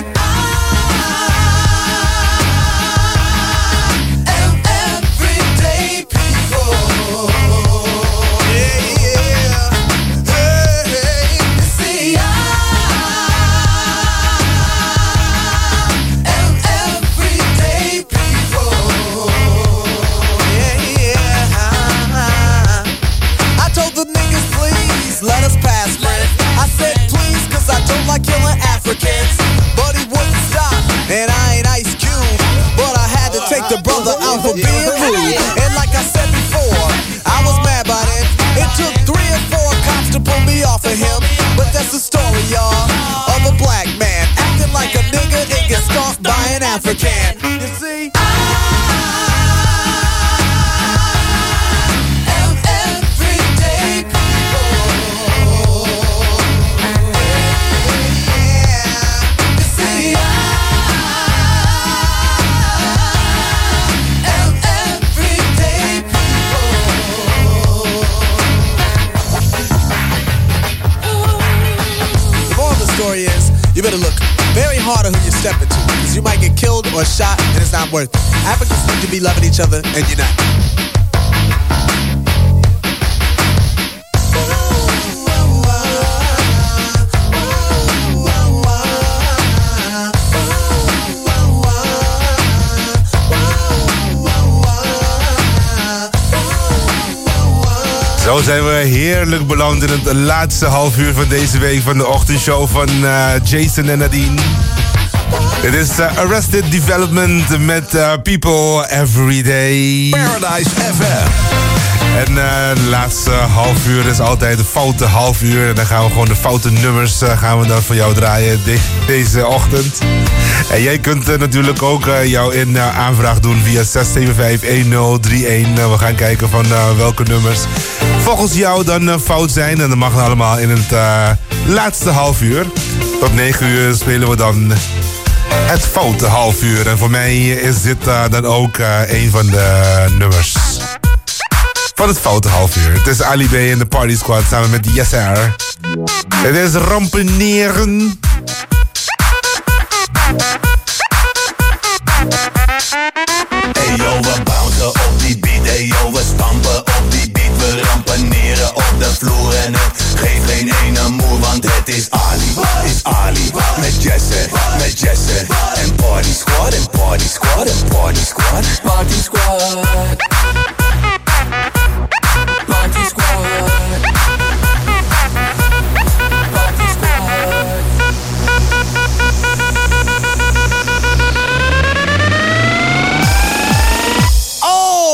let us pass, friend. I said please, cause I don't like killing Africans. But he wouldn't stop, and I ain't Ice Cube. But I had to take the brother out for being rude. And like I said before, I was mad by then. It took three or four cops to pull me off of him. But that's the story, y'all, of a black man acting like a nigga and get stalked by an African. You see? Story is, you better look very hard at who you step into, because you might get killed or shot and it's not worth it. Africans need to be loving each other and unite.
Zo zijn we heerlijk beland in het laatste half uur van deze week van de ochtendshow van uh, Jason en Nadine. Dit is uh, Arrested Development met uh, People Every Day.
Paradise F M.
En uh, de laatste half uur is altijd de foute half uur. En dan gaan we gewoon de foute nummers uh, gaan we dan voor jou draaien de- deze ochtend. En jij kunt uh, natuurlijk ook uh, jouw in, uh, aanvraag doen via zes zeven vijf een nul drie een. Uh, we gaan kijken van uh, welke nummers volgens jou dan uh, fout zijn. En dat mag allemaal in het uh, laatste half uur. Tot negen uur spelen we dan het foute half uur. En voor mij is dit uh, dan ook uh, een van de nummers van het foute half uur. Het is Ali B en de Party Squad samen met Yes Sir. Het is rampeneren.
Hey yo, we bouncen op die beat. Hey yo, we stampen op die beat. We rampeneren op de vloer. En het geeft geen ene moer, want het is Ali. Is Ali. Met Jesse, met Jesse. En Party Squad, en Party Squad, en Party Squad. Party Squad. Party Squad. Party Squad.
Oh!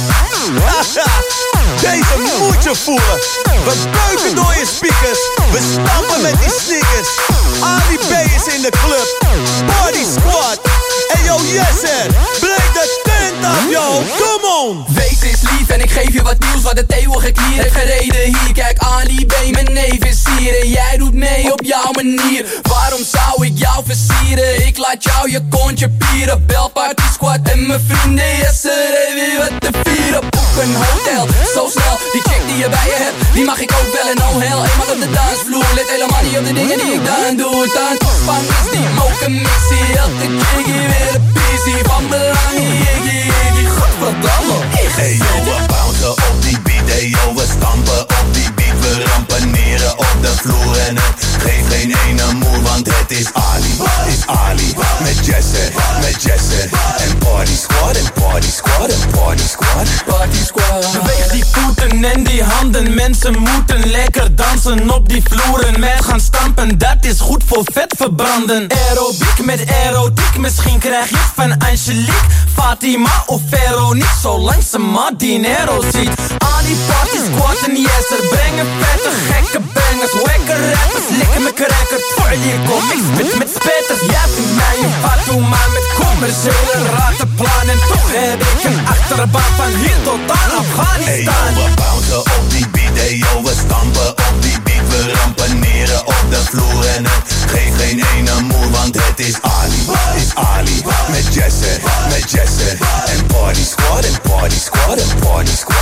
Deze moet je voelen. We buiken door je speakers. We stampen met die sneakers. Ali B is in de club. Party Squad. Hey yo, yes sir. Breek de tent af, yo. Come on.
Wees eens lief en ik geef je wat nieuws. Wat het eeuwige klier heeft gereden hier. Kijk, Ali B, mijn neef is hier. En jij doet mee op jouw manier. Waarom zou ik jou versieren? Ik laat jou je kontje pieren. Bel Party Squad en mijn vrienden. Yes er weer wat te vieren. Boek een hotel, zo snel. Die chick die je bij je hebt, die mag ik ook wel en oh hell. Eenmaal op de dansvloer, let helemaal niet op de dingen die ik dan doe. Dan van is die mokenmissie. Elke keer hier weer de busy van belang. Iggy, Iggy, godverdamme.
Hey yo, we bouncen op die beat. Hey yo, we stampen op die beat. We rampeneren op de vloer. En het geeft geen ene moer, want het is Ali. Is Ali. Met Jesse, met Jesse. En Party Squad, en Party Squad, en Party Squad. Party Squad.
Beweeg die voeten en die handen. Mensen moeten lekker dansen op die vloeren. Met gaan stampen, dat is goed voor vet verbranden. Aerobiek met erotiek. Misschien krijg je van Angelique, Fatima of Veronique. Zolang ze maar dinero ziet. Al die Party Squad en yes er brengen vette gekke bangers. Wekker rappers, likken me cracker. Voor je kom ik spit met spetters. Jij vindt mij een Fatuma met commerciële ratenplan. En toch heb ik een achterbaan van hier tot aan Afghanistan.
Hey yo, we bouncen op die beat. Hey yo, we stampen op die beat. We rampeneren op de vloer. En het geeft geen ene moer, want het is Ali. Is Ali. Met Jesse, met Jesse. En Party Squad, en Party Squad, en Party Squad.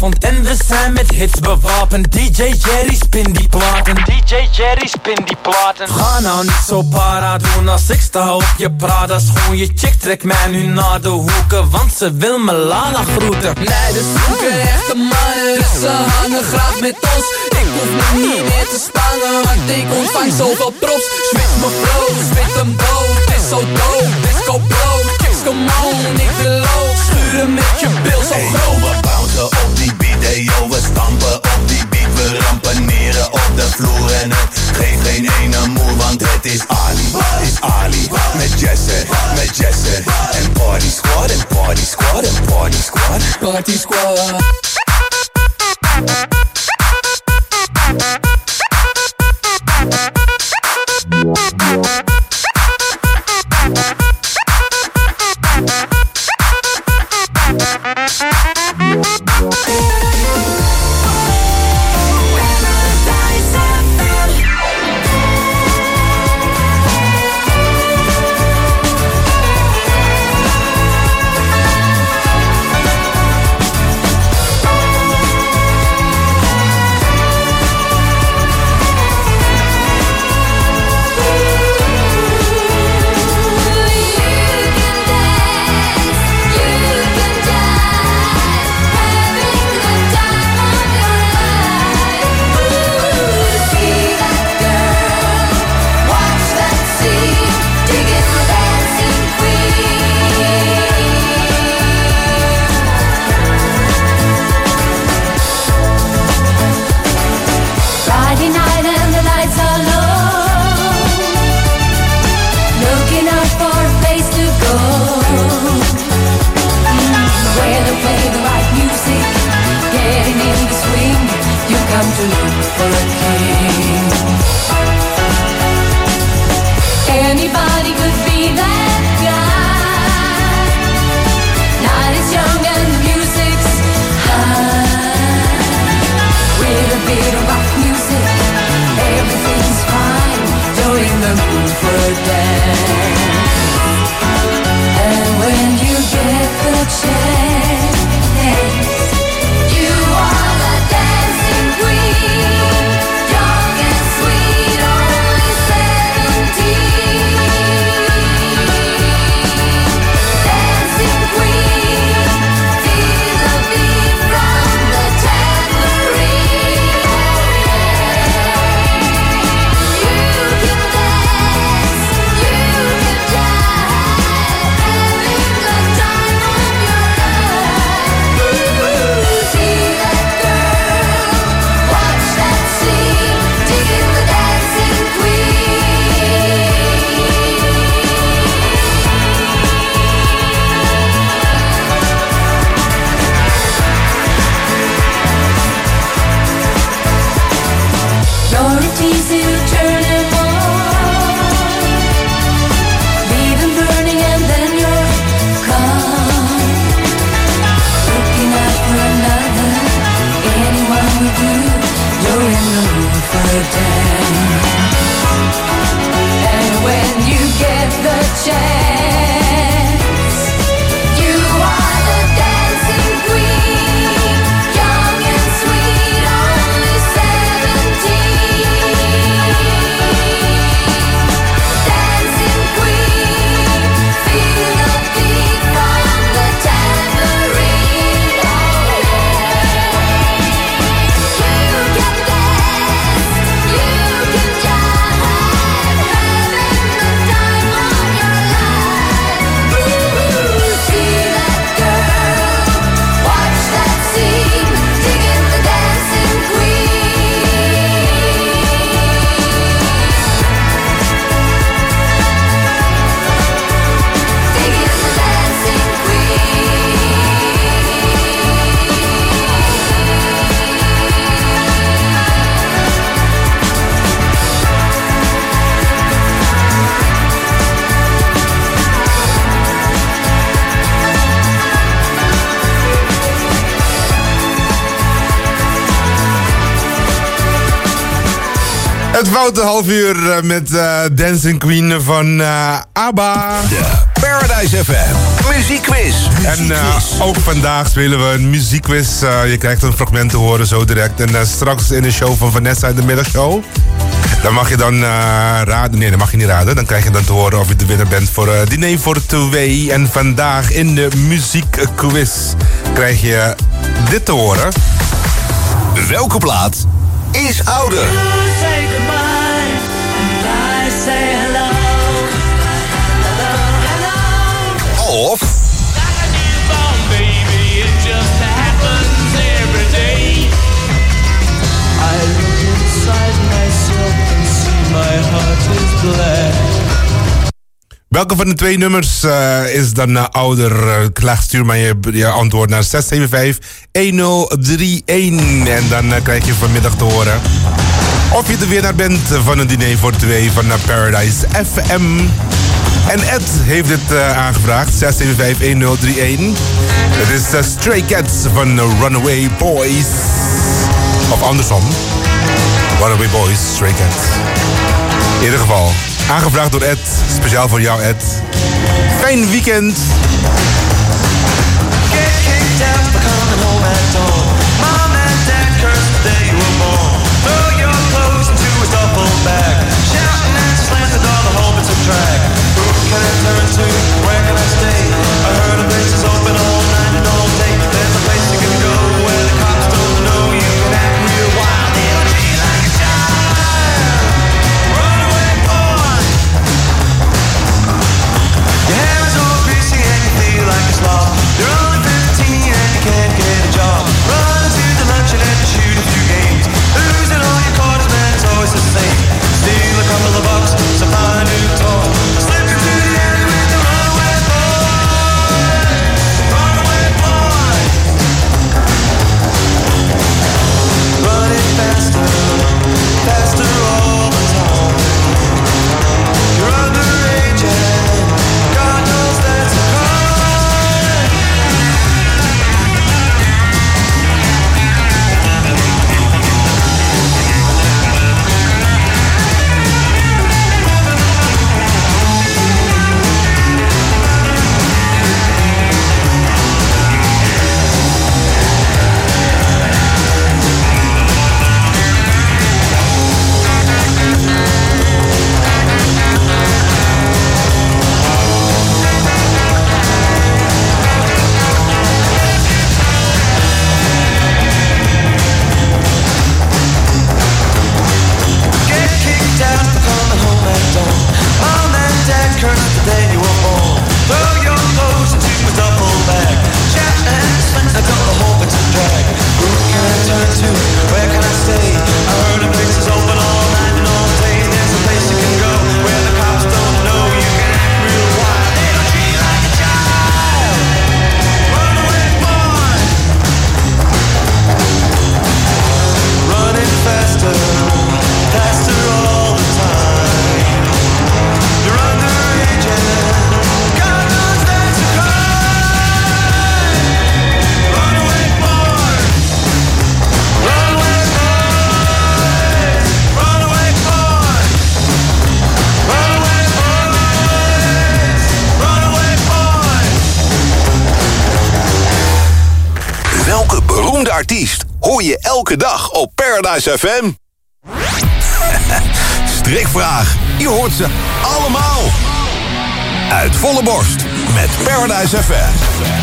avond en we zijn met hits bewapend. D J Jerry spin die platen, D J Jerry spin die platen. Ga nou niet zo para doen als ik sta op je Prada schoen. Je chick trekt mij nu naar de hoeken, want ze wil me Lala groeten.
Meiden zoeken echte mannen, dus ze hangen graag met ons. Ik hoef me niet meer te spannen, want ik ontvang zoveel props. Switch me flow, spit hem dood, het is zo dope. Disco blow, chicks come on, ik wil low. Schuren met je bil zo groot.
We bouncen op die beat, hey yo, we stampen op die beat. We rampaneren op de vloer en het geeft geen ene moer, want het is Ali, is Ali. Met Jesse, met Jesse. En party squad, en party squad, en party squad.
Party squad.
Het foute half uur met uh, Dancing Queen van uh, ABBA.
De Paradise F M. Muziekquiz.
En uh, ook vandaag spelen we een muziekquiz. Uh, je krijgt een fragment te horen zo direct. En uh, straks in de show van Vanessa in de middagshow. Dan mag je dan uh, raden. Nee, dan mag je niet raden. Dan krijg je dan te horen of je de winnaar bent voor uh, diner voor twee. En vandaag in de muziekquiz krijg je dit te horen.
Welke plaat is ouder? Of...
Welke van de twee nummers uh, is dan uh, ouder? Uh, Klaag, stuur maar je, je antwoord naar zes zeven vijf een nul drie een. En dan uh, krijg je vanmiddag te horen of je de winnaar bent van een diner voor twee van uh, Paradise F M. En Ed heeft dit uh, aangevraagd, zes zeven vijf een nul drie een. Het is uh, Stray Cats van uh, Runaway Boys. Of andersom. Runaway Boys, Stray Cats. In ieder geval, aangevraagd door Ed. Speciaal voor jou, Ed. Fijn weekend.
Get kicked out for coming home at dawn. Mom and dad cursed the day you were born. Throw your clothes into a duffel bag. Shouting and slam the door, the home it's a drag. Who can I turn to? Where can I stay? I heard a place is open all night and all day. There's a place you can go where the cops don't know you can act real wild. It'll treat you like a child. Runaway boy. Your hair is all greasy and you feel like it's lost. You're only fifteen and you can't get a job. Run to the luncheon and shoot a few games. Losing all your quarters, man, it's always the same. Steal a couple of bucks, some fine new toy. Slip into the alley with the runaway boy. Runaway boy. Running faster, faster all the time. You're underage and God knows that's a crime. Get kicked out for coming home at dawn. Mom and dad cursed the day you were born. Throw your clothes into a duffel bag. Shout and spend a couple of hope it's a drag. Who can I turn to? Where can I stay? I heard a place is open all night and all day. There's a place you can go where the cops don't know you can act real wild. They don't treat you like a child. Runaway boy. Running faster, faster all the time. You're underage and God knows that's a crime. Runaway boy. Runaway boy. Runaway boy. Runaway boy. Runaway boy.
Welke beroemde artiest hoor je elke dag op Paradise F M? Strikvraag. Je hoort ze allemaal. Uit volle borst met Paradise F M.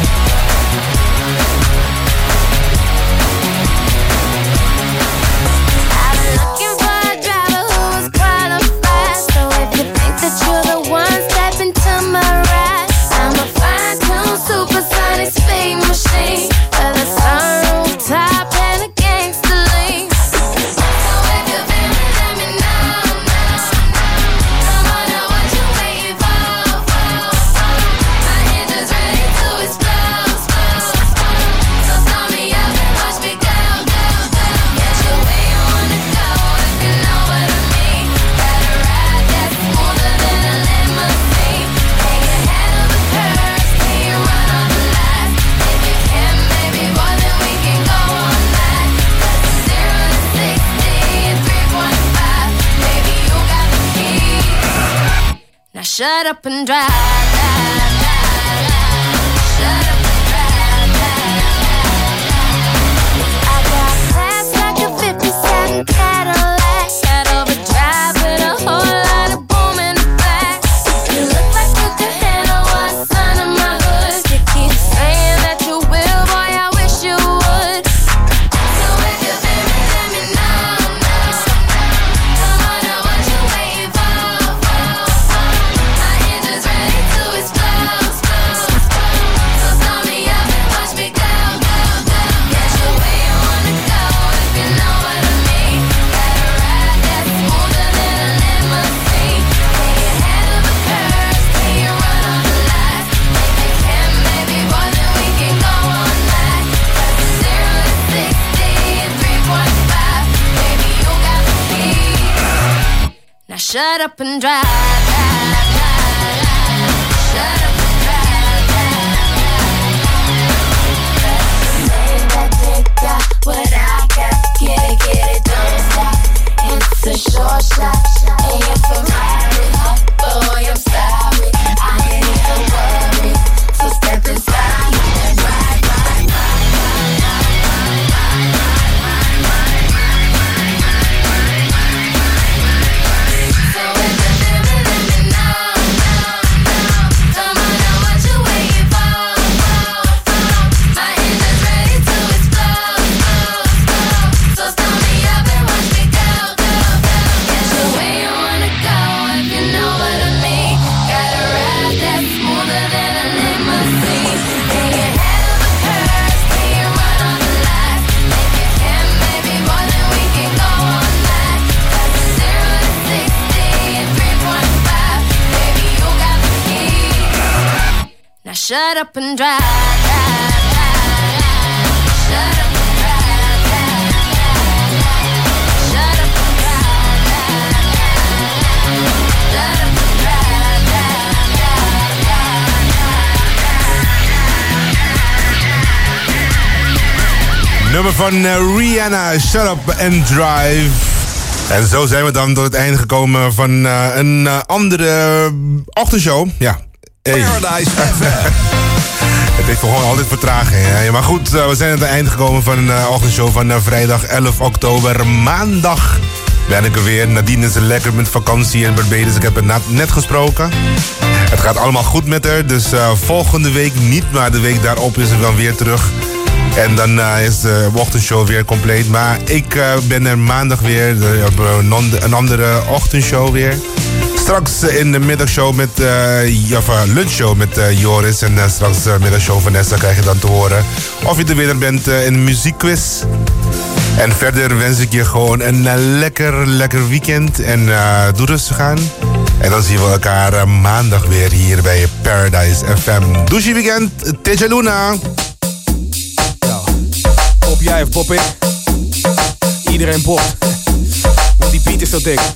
Looking for a driver who is qualified. So if you think that you're the one, step into my ride. I'm a fine-tuned supersonic speed machine with a sunroof top and a gangster lean. So if you feel me, let me know, know, know. Come on, now what you waiting for, for, for? My engine's ready to explode, explode, explode. So start me up and watch me go, go, go. Get you where you wanna go, if you know what I mean. Better ride that smoother than a limousine. Take your head over curves, till you run on the lights. If you can, maybe more than we can go all night. Cause it's zero to sixty in three point five. Baby, you got the key. Now shut up and drive, drive. shut up and drive, drive, drive, drive. Shut up and drive, drive, drive. Say that they got what I got, get it, get it, don't stop. It's a short shot, and you're Ferrari. Boy, I'm sorry, I ain't even worried. So step inside and ride, ride, shut up and drive, drive, drive, drive. Shut up and drive, drive, drive, drive. Shut up and drive, drive, drive, drive. Shut up and drive, drive, drive, drive.
Nummer van uh, Rihanna, Shut Up and Drive. En zo zijn we dan tot het einde gekomen van uh, een uh, andere ochtendshow. Ja. Hey.
Paradise F M.
Het heeft gewoon altijd vertraging. Hè? Maar goed, uh, we zijn aan het eind gekomen van een uh, ochtendshow van uh, vrijdag elf oktober. Maandag ben ik er weer. Nadine is lekker met vakantie in Barbados. Ik heb het net, net gesproken. Het gaat allemaal goed met haar. Dus uh, volgende week niet, maar de week daarop is ze dan weer terug. En dan uh, is de ochtendshow weer compleet. Maar ik uh, ben er maandag weer. Uh, op een, een andere ochtendshow weer. Straks in de middagshow met, uh, of uh, lunchshow met uh, Joris. En uh, straks de uh, middagshow Vanessa krijg je dan te horen of je er weer bent uh, in een muziekquiz. En verder wens ik je gewoon een uh, lekker, lekker weekend. En uh, doe rustig aan. En dan zien we elkaar uh, maandag weer hier bij Paradise F M. Douche weekend, Teja Luna.
Ja, pop jij of pop ik? Iedereen popt. Want die beat is zo dik.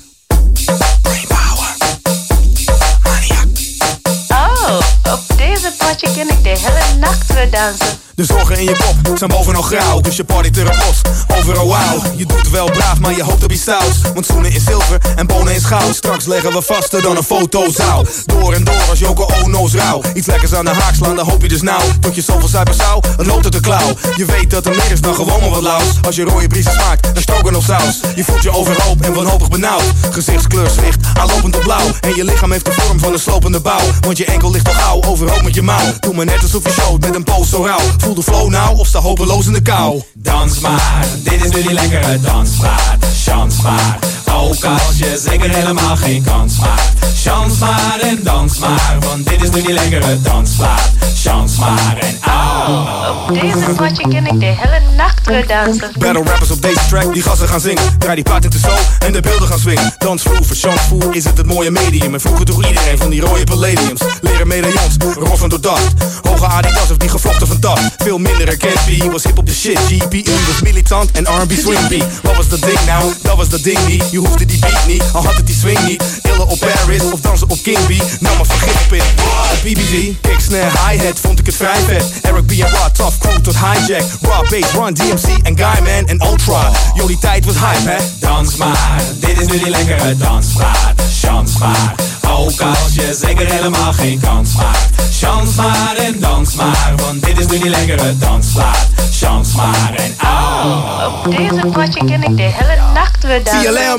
Op deze potje ken ik de hele nacht weer dansen.
De zorgen in je kop zijn bovenal grauw, dus je partyt er op los. Overal wauw, je doet wel braaf, maar je hoopt op iets stouts. Want schoenen in zilver en bonen in goud. Straks leggen we vaster dan een fotozaal. Door en door als Yoko Ono's rauw. Iets lekkers aan de haak slaan, dan hoop je dus nou. Tot je zoveel zuipen zou, het loopt uit de klauw. Je weet dat er meer is dan gewoon maar wat laus. Als je rode briezen smaakt, dan stroken of saus. Je voelt je overhoop en wanhopig benauwd. Gezichtskleur zwicht, aanlopend op blauw. En je lichaam heeft de vorm van een slopende bouw. Want je enkel ligt al gauw, overhoop met je mouw. Doe maar net alsof je showt met een poos zo rauw. Voel de flow nou of sta hopeloos in de kou.
Dans maar, dit is nu die lekkere dansmaat. Chance maar, ook als je zeker helemaal geen kans maakt. Chance maar en dans maar, want dit is nu die lekkere dansplaat. Chance maar en au.
Op deze potje ken ik de hele nacht weer dansen.
Battle rappers op deze track, die gassen gaan zingen. Draai die plaat in de show en de beelden gaan swingen. Dansvloer, voor chancevoer is het het mooie medium. En vroeger toch iedereen van die rode palladiums. Leren medaillons, roffen door dacht. Hoge Adidas of die gevlochten van dag. Veel minder herkend, B was hip op de shit. G P E was militant en R and B swing beat. Wat was dat ding nou? Dat was dat ding niet. Je hoefde die beat niet, al had het die swing niet. Illen op Paris of dansen op King B. Nou maar vergif op in. B B G, kick, snare, hi-hat, vond ik het vrij vet. Eric B en Rod, tough crew tot hijack. Raw bass, Run, D M C en Guyman en Ultra. Jullie tijd was hype, hè?
Dans maar, dit is nu die lekkere dansplaat. Chance maar, ook als je zeker helemaal geen kans maakt. Chance maar en dans maar, want dit is nu die lekkere dansplaat. Chance maar en au.
Op deze potje ken ik de hele nacht weer dansen.
T L M.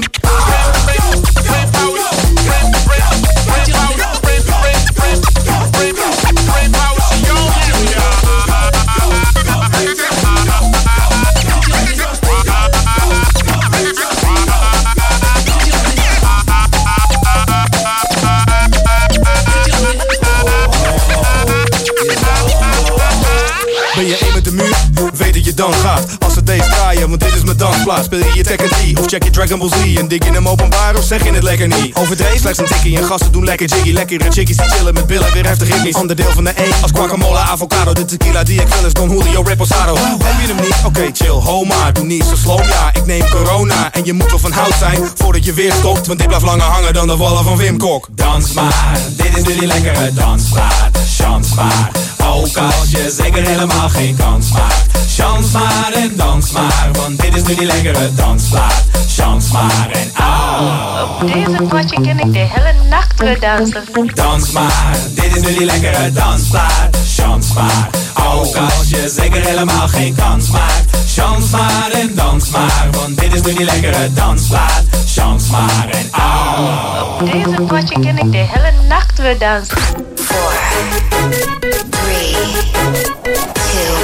Ben je één met de muur? Weet dat je dan gaat. Als ze deze draaien, want dit is mijn dan dansplaats. Speel je je Tekken drie of check je Dragon Ball Z. En dik je hem openbaar of zeg je het lekker niet? Overdreven slechts een tikkie en gasten doen lekker jiggy. Lekkere chickies die chillen met billen, weer heftig hippies. Ander deel van de E als guacamole, avocado. De tequila die ik wil is Don Julio Reposado. Heb je hem niet? Oké, okay, chill, ho maar. Doe niet zo slow, ja, ik neem corona. En je moet wel van hout zijn voordat je weer stopt. Want dit blijft langer hangen dan de wallen van Wim Kok.
Dans maar, dit is nu die lekkere dansplaat. Chance maar, ook als je zeker helemaal geen kans maakt. Chance maar en dans maar, want dit is nu die lekkere dansplaat. Chance maar en au.
Op deze potje kan ik de hele nacht weer dansen.
Dans maar, dit is nu die lekkere dansplaat. Chance maar, ook als je zeker helemaal geen kans maakt. Chance maar en dans maar, want dit is nu die lekkere dansplaat. Chance maar en au.
Op deze potje kan ik de hele nacht weer dansen.
Four, three, two,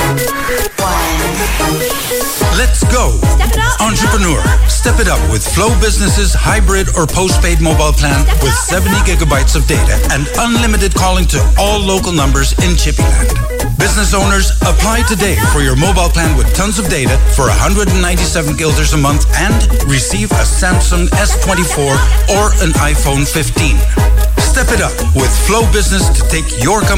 one.
Let's go.
Step it up.
Entrepreneur, step it up with Flow Business's hybrid or postpaid mobile plan with seventy gigabytes of data and unlimited calling to all local numbers in Chippyland. Business owners, apply today for your mobile plan with tons of data for one hundred ninety-seven guilders a month and receive a Samsung S twenty-four or an iPhone fifteen. Step it up with Flow Business to take your company